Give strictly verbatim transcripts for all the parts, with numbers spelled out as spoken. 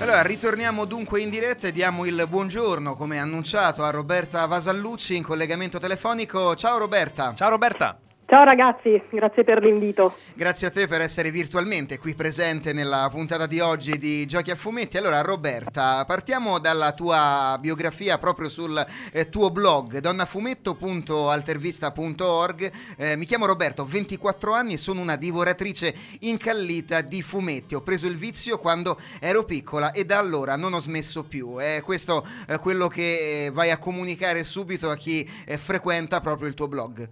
Allora, ritorniamo dunque in diretta e diamo il buongiorno, come annunciato, a Roberta Vasallucci in collegamento telefonico. Ciao Roberta. Ciao Roberta. Ciao ragazzi, grazie per l'invito. Grazie a te per essere virtualmente qui presente nella puntata di oggi di Giochi a Fumetti. Allora Roberta, partiamo dalla tua biografia proprio sul eh, tuo blog donnafumetto punto altervista punto org. Eh, mi chiamo Roberta, ho ventiquattro anni e sono una divoratrice incallita di fumetti. Ho preso il vizio quando ero piccola e da allora non ho smesso più. È questo eh, quello che eh, vai a comunicare subito a chi eh, frequenta proprio il tuo blog?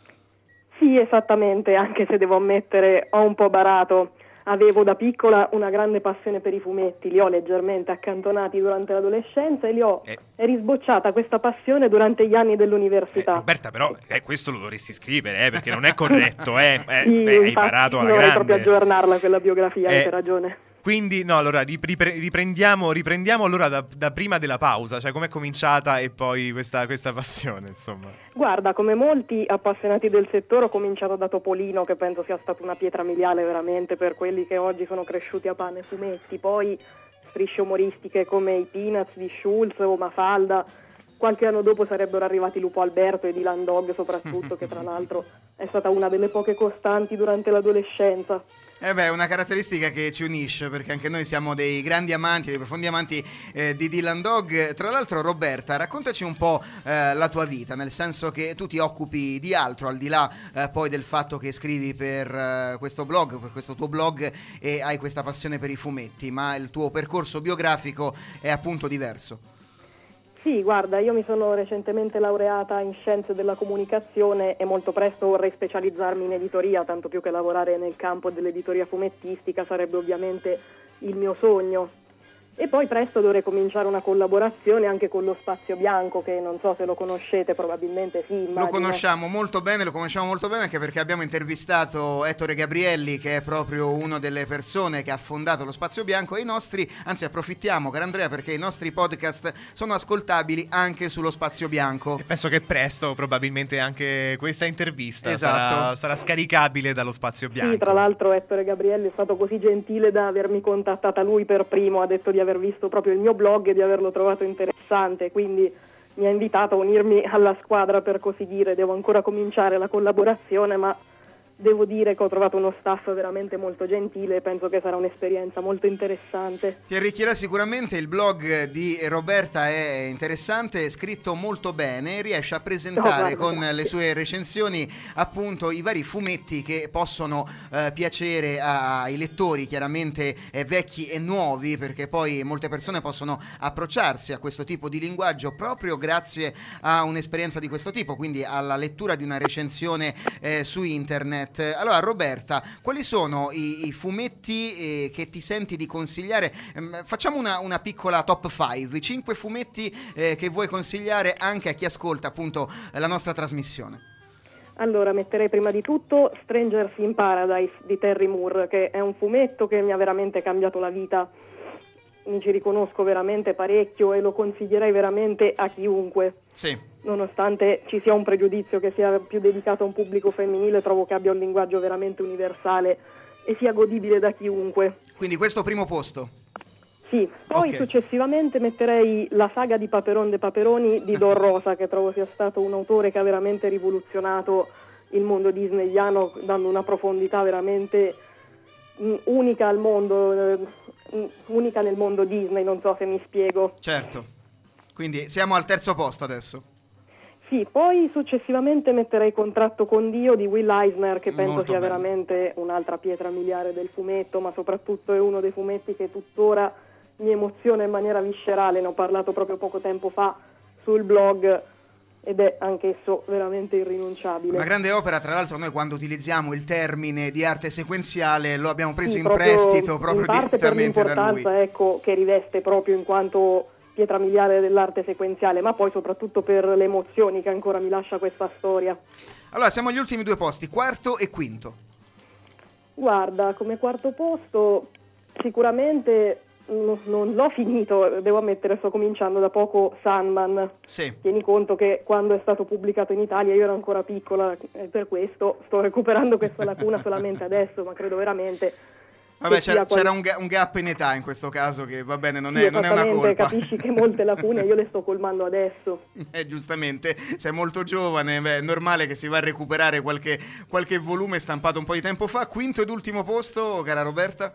Sì, esattamente, anche se devo ammettere ho un po' barato. Avevo da piccola una grande passione per i fumetti, li ho leggermente accantonati durante l'adolescenza e li ho eh. è risbocciata questa passione durante gli anni dell'università. Eh, Roberta, però eh, questo lo dovresti scrivere, eh, perché non è corretto, eh. eh sì, beh, hai imparato alla dovrei grande. proprio aggiornarla quella biografia, Eh. avete ragione. Quindi, no, allora ripre- riprendiamo, riprendiamo allora da, da prima della pausa, cioè com'è cominciata e poi questa, questa passione, insomma. Guarda, come molti appassionati del settore ho cominciato da Topolino, che penso sia stata una pietra miliare veramente per quelli che oggi sono cresciuti a pane e fumetti, poi strisce umoristiche come i Peanuts di Schulz o Mafalda. Qualche anno dopo sarebbero arrivati Lupo Alberto e Dylan Dog soprattutto, che tra l'altro è stata una delle poche costanti durante l'adolescenza. Eh beh, è una caratteristica che ci unisce, perché anche noi siamo dei grandi amanti, dei profondi amanti eh, di Dylan Dog. Tra l'altro, Roberta, raccontaci un po' eh, la tua vita, nel senso che tu ti occupi di altro, al di là eh, poi del fatto che scrivi per eh, questo blog, per questo tuo blog, e hai questa passione per i fumetti, ma il tuo percorso biografico è appunto diverso. Sì, guarda, io mi sono recentemente laureata in scienze della comunicazione e molto presto vorrei specializzarmi in editoria, tanto più che lavorare nel campo dell'editoria fumettistica sarebbe ovviamente il mio sogno. E poi presto dovrei cominciare una collaborazione anche con lo Spazio Bianco, che non so se lo conoscete, probabilmente sì, immagino. Lo conosciamo molto bene, lo conosciamo molto bene anche perché abbiamo intervistato Ettore Gabrielli, che è proprio una delle persone che ha fondato lo Spazio Bianco, e i nostri, anzi approfittiamo, caro Andrea, perché i nostri podcast sono ascoltabili anche sullo Spazio Bianco. E penso che presto probabilmente anche questa intervista esatto. sarà, sarà scaricabile dallo Spazio Bianco. Sì, tra l'altro Ettore Gabrielli è stato così gentile da avermi contattata lui per primo, ha detto di aver visto proprio il mio blog e di averlo trovato interessante, quindi mi ha invitato a unirmi alla squadra, per così dire. Devo ancora cominciare la collaborazione, ma devo dire che ho trovato uno staff veramente molto gentile e penso che sarà un'esperienza molto interessante. Ti arricchirà sicuramente. Il blog di Roberta è interessante, è scritto molto bene, riesce a presentare no, con grazie. le sue recensioni appunto i vari fumetti che possono eh, piacere ai lettori, chiaramente eh, vecchi e nuovi, perché poi molte persone possono approcciarsi a questo tipo di linguaggio proprio grazie a un'esperienza di questo tipo, quindi alla lettura di una recensione eh, su internet. Allora Roberta, quali sono i, i fumetti eh, che ti senti di consigliare? Ehm, facciamo una, una piccola top cinque, i cinque fumetti eh, che vuoi consigliare anche a chi ascolta appunto la nostra trasmissione. Allora, metterei prima di tutto Strangers in Paradise di Terry Moore, che è un fumetto che mi ha veramente cambiato la vita. Mi ci riconosco veramente parecchio e lo consiglierei veramente a chiunque. Sì. Nonostante ci sia un pregiudizio che sia più dedicato a un pubblico femminile, trovo che abbia un linguaggio veramente universale e sia godibile da chiunque. Quindi questo primo posto. Sì, poi Okay. successivamente metterei la saga di Paperon de Paperoni di Don Rosa, che trovo sia stato un autore che ha veramente rivoluzionato il mondo disneyano, dando una profondità veramente mh, unica al mondo, eh, mh, unica nel mondo Disney, non so se mi spiego. Certo. Quindi siamo al terzo posto adesso. Sì, poi successivamente metterei Contratto con Dio di Will Eisner, che penso Molto sia bello. veramente un'altra pietra miliare del fumetto, ma soprattutto è uno dei fumetti che tuttora mi emoziona in maniera viscerale. Ne ho parlato proprio poco tempo fa sul blog ed è anch'esso veramente irrinunciabile. Una grande opera, tra l'altro noi quando utilizziamo il termine di arte sequenziale lo abbiamo preso Sì, in proprio, prestito proprio in parte per direttamente da lui. l'importanza, ecco, che riveste proprio in quanto pietra miliare dell'arte sequenziale, ma poi soprattutto per le emozioni che ancora mi lascia questa storia. Allora siamo agli ultimi due posti, quarto e quinto. Guarda, come quarto posto sicuramente no, non l'ho finito, devo ammettere, sto cominciando da poco Sandman. Sì. Tieni conto che quando è stato pubblicato in Italia io ero ancora piccola e per questo sto recuperando questa lacuna solamente adesso, ma credo veramente Vabbè, c'era, qual... c'era un, ga- un gap in età in questo caso che va bene, non, sì, è, non è una colpa. Capisci che molte lacune io le sto colmando adesso. Eh, giustamente, sei molto giovane, beh, è normale che si va a recuperare qualche, qualche volume stampato un po' di tempo fa. Quinto ed ultimo posto, cara Roberta?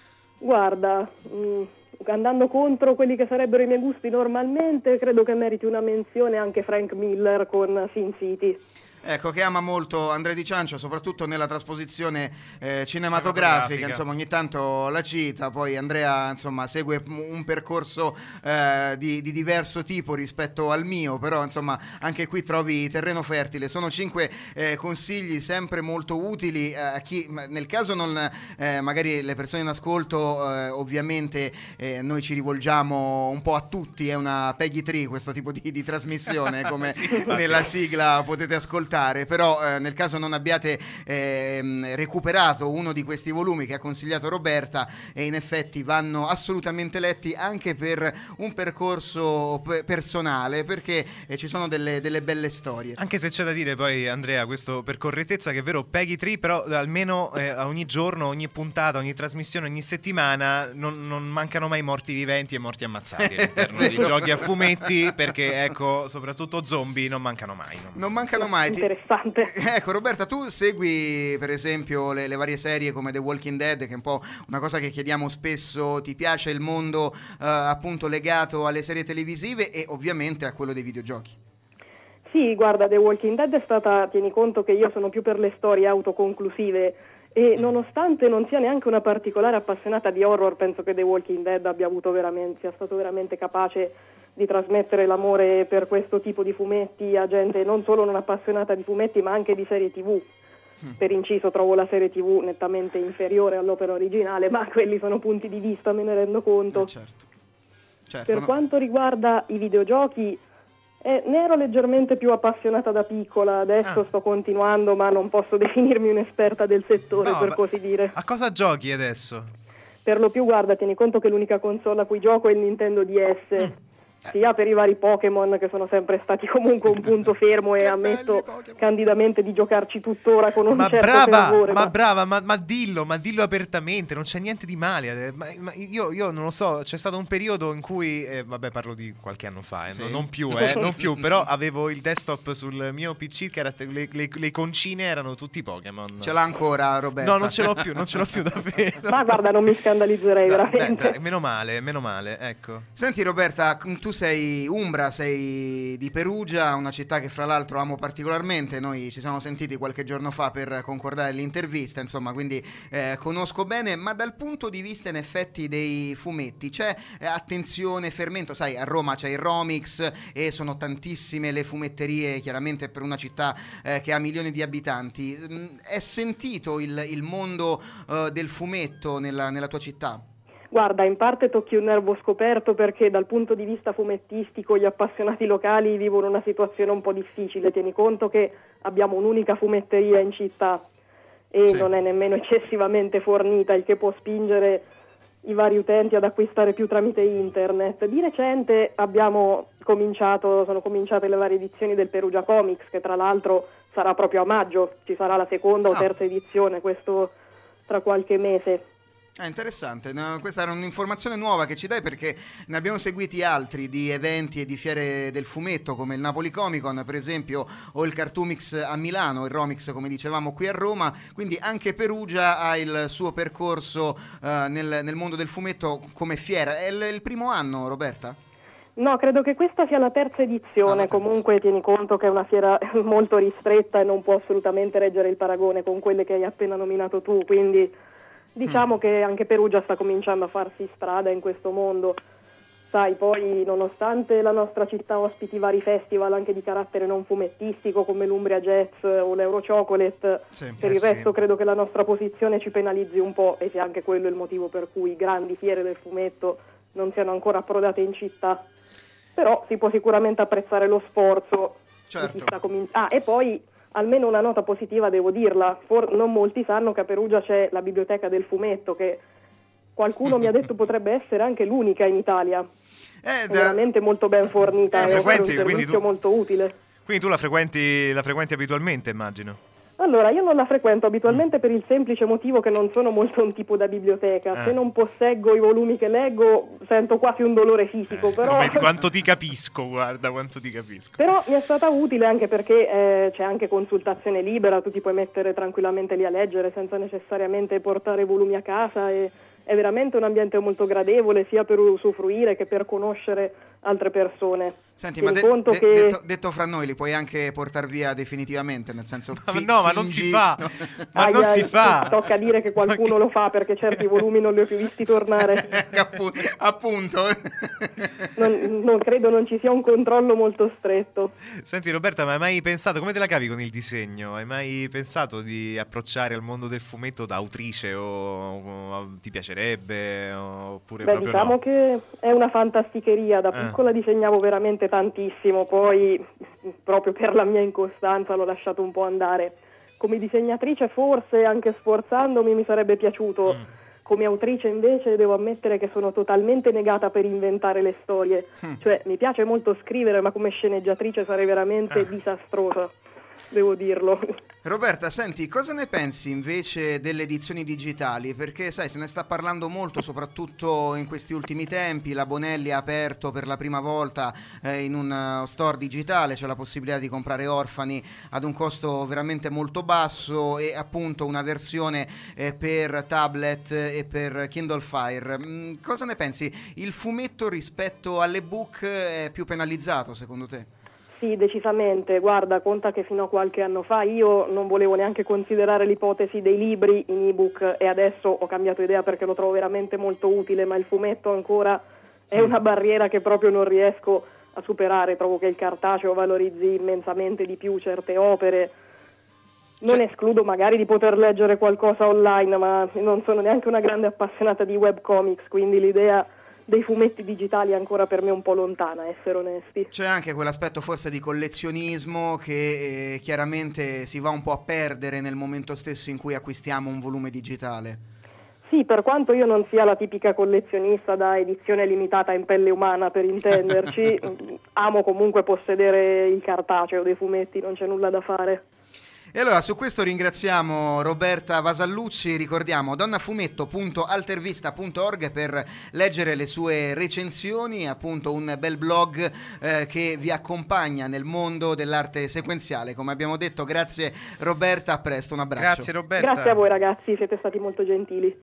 Guarda, mh, andando contro quelli che sarebbero i miei gusti normalmente, credo che meriti una menzione anche Frank Miller con Sin City. Ecco, che ama molto Andrea Di Ciancio, soprattutto nella trasposizione eh, cinematografica, Cinematografica. insomma ogni tanto la cita, poi Andrea insomma segue un percorso eh, di, di diverso tipo rispetto al mio, però insomma anche qui trovi terreno fertile. Sono cinque eh, consigli sempre molto utili eh, a chi, nel caso non, eh, magari le persone in ascolto, eh, ovviamente eh, noi ci rivolgiamo un po' a tutti, è una Peggy tre questo tipo di, di trasmissione, come sì, nella sigla potete ascoltare. Però eh, nel caso non abbiate eh, recuperato uno di questi volumi che ha consigliato Roberta, e in effetti vanno assolutamente letti anche per un percorso pe- personale, perché eh, ci sono delle, delle belle storie. Anche se c'è da dire poi, Andrea, questo per correttezza, che è vero Peggy tre, però almeno eh, ogni giorno, ogni puntata, ogni trasmissione, ogni settimana non, non mancano mai morti viventi e morti ammazzati all'interno dei giochi a fumetti, perché ecco, soprattutto zombie non mancano mai. Non, non mancano mai. Interessante. Ecco Roberta, tu segui per esempio le, le varie serie come The Walking Dead, che è un po' una cosa che chiediamo spesso. Ti piace il mondo eh, appunto legato alle serie televisive e ovviamente a quello dei videogiochi? Sì, guarda, The Walking Dead è stata, tieni conto che io sono più per le storie autoconclusive, e nonostante non sia neanche una particolare appassionata di horror, penso che The Walking Dead abbia avuto veramente, sia stato veramente capace di trasmettere l'amore per questo tipo di fumetti a gente non solo non appassionata di fumetti ma anche di serie tivù. Mm. Per inciso trovo la serie tivù nettamente inferiore all'opera originale, ma quelli sono punti di vista, me ne rendo conto. Eh, certo. Certo, per no. quanto riguarda i videogiochi, eh, ne ero leggermente più appassionata da piccola, adesso ah. sto continuando ma non posso definirmi un'esperta del settore, No, per ma così dire. A cosa giochi adesso? Per lo più, guarda, tieni conto che l'unica console a cui gioco è il Nintendo D S. Mm. Sia per i vari Pokémon, che sono sempre stati comunque un punto fermo, e ammetto candidamente di giocarci tuttora con un ma certo brava, fervore. Ma ma... brava, ma, ma dillo, ma dillo apertamente, non c'è niente di male. Ma, ma io, io non lo so, c'è stato un periodo in cui, eh, vabbè parlo di qualche anno fa, eh, sì. non, non più, eh, non più, però avevo il desktop sul mio P C, che era te- le, le, le concine erano tutti Pokémon. Ce l'ha ancora Roberta? No, non ce l'ho più, non ce l'ho più davvero. Ma guarda, non mi scandalizzerei no, veramente. Beh, beh, meno male, meno male, ecco. Senti Roberta, tu sei un sei di Perugia, una città che fra l'altro amo particolarmente. Noi ci siamo sentiti qualche giorno fa per concordare l'intervista, insomma, quindi eh, conosco bene. Ma dal punto di vista in effetti dei fumetti c'è eh, attenzione, fermento? Sai, a Roma c'è il Romix e sono tantissime le fumetterie, chiaramente per una città eh, che ha milioni di abitanti. È sentito il, il mondo eh, del fumetto nella, nella tua città? Guarda, in parte tocchi un nervo scoperto, perché dal punto di vista fumettistico gli appassionati locali vivono una situazione un po' difficile. Tieni conto che abbiamo un'unica fumetteria in città e sì. non è nemmeno eccessivamente fornita, il che può spingere i vari utenti ad acquistare più tramite internet. Di recente abbiamo cominciato, sono cominciate le varie edizioni del Perugia Comics, che tra l'altro sarà proprio a maggio, ci sarà la seconda o terza edizione, questo tra qualche mese. Ah, interessante, no, questa era un'informazione nuova che ci dai, perché ne abbiamo seguiti altri di eventi e di fiere del fumetto come il Napoli Comic Con per esempio, o il Cartoomix a Milano, il Romix come dicevamo qui a Roma, quindi anche Perugia ha il suo percorso uh, nel, nel mondo del fumetto come fiera. È il, il primo anno, Roberta? No, credo che questa sia la terza edizione, ah, la terza. Comunque tieni conto che è una fiera molto ristretta e non può assolutamente reggere il paragone con quelle che hai appena nominato tu, quindi diciamo mm. che anche Perugia sta cominciando a farsi strada in questo mondo. Sai, poi nonostante la nostra città ospiti vari festival anche di carattere non fumettistico come l'Umbria Jazz o l'Euro Chocolate, sì, per eh il resto sì. credo che la nostra posizione ci penalizzi un po', e sia anche quello il motivo per cui grandi fiere del fumetto non siano ancora approdate in città. Però si può sicuramente apprezzare lo sforzo certo. di chi sta cominciando. Ah, e poi almeno una nota positiva devo dirla, For- non molti sanno che a Perugia c'è la biblioteca del fumetto, che qualcuno mi ha detto potrebbe essere anche l'unica in Italia. Eh, è da... veramente molto ben fornita, eh, è un servizio tu... molto utile. Quindi tu la frequenti, la frequenti abitualmente, immagino? Allora, io non la frequento abitualmente per il semplice motivo che non sono molto un tipo da biblioteca. Eh. Se non posseggo i volumi che leggo, sento quasi un dolore fisico. Eh, però... come- quanto ti capisco, guarda, quanto ti capisco. Però mi è stata utile anche perché eh, c'è anche consultazione libera, tu ti puoi mettere tranquillamente lì a leggere senza necessariamente portare volumi a casa e è veramente un ambiente molto gradevole sia per usufruire che per conoscere altre persone. Senti, Tieni ma de- conto de- che... detto, detto fra noi, li puoi anche portare via definitivamente, nel senso... Ma fi- no, ma non si fingi- fa. no. Ma Ai, non ai, si fa. Tocca dire che qualcuno Ma che- lo fa perché certi volumi non li ho più visti tornare. Appu- appunto. Non, non credo non ci sia un controllo molto stretto. Senti Roberta, ma hai mai pensato, come te la cavi con il disegno? Hai mai pensato di approcciare al mondo del fumetto da autrice o, o ti piacerebbe oppure Beh, proprio diciamo no? che è una fantasticheria. Da Eh. piccola disegnavo veramente tantissimo, poi proprio per la mia incostanza l'ho lasciato un po' andare. Come disegnatrice forse, anche sforzandomi, mi sarebbe piaciuto. Mm. Come autrice invece devo ammettere che sono totalmente negata per inventare le storie. Mm. Cioè mi piace molto scrivere, ma come sceneggiatrice sarei veramente Ah. disastrosa, devo dirlo. Roberta, senti, cosa ne pensi invece delle edizioni digitali? Perché sai, se ne sta parlando molto, soprattutto in questi ultimi tempi. La Bonelli ha aperto per la prima volta eh, in un uh, store digitale, c'è la possibilità di comprare Orfani ad un costo veramente molto basso e appunto una versione eh, per tablet e per Kindle Fire. Mm, cosa ne pensi? Il fumetto rispetto all'ebook è più penalizzato secondo te? Sì, decisamente. Guarda, conta che fino a qualche anno fa io non volevo neanche considerare l'ipotesi dei libri in ebook e adesso ho cambiato idea perché lo trovo veramente molto utile, ma il fumetto ancora è una barriera che proprio non riesco a superare. Trovo che il cartaceo valorizzi immensamente di più certe opere. Non Cioè- escludo magari di poter leggere qualcosa online, ma non sono neanche una grande appassionata di webcomics, quindi l'idea dei fumetti digitali è ancora per me un po' lontana, essere onesti. C'è anche quell'aspetto forse di collezionismo che eh, chiaramente si va un po' a perdere nel momento stesso in cui acquistiamo un volume digitale. Sì, per quanto io non sia la tipica collezionista da edizione limitata in pelle umana, per intenderci, amo comunque possedere il cartaceo dei fumetti, non c'è nulla da fare. E allora su questo ringraziamo Roberta Vasallucci, ricordiamo donnafumetto punto altervista punto org per leggere le sue recensioni, appunto un bel blog eh, che vi accompagna nel mondo dell'arte sequenziale. Come abbiamo detto, grazie Roberta, a presto, un abbraccio. Grazie Roberta. Grazie a voi ragazzi, siete stati molto gentili.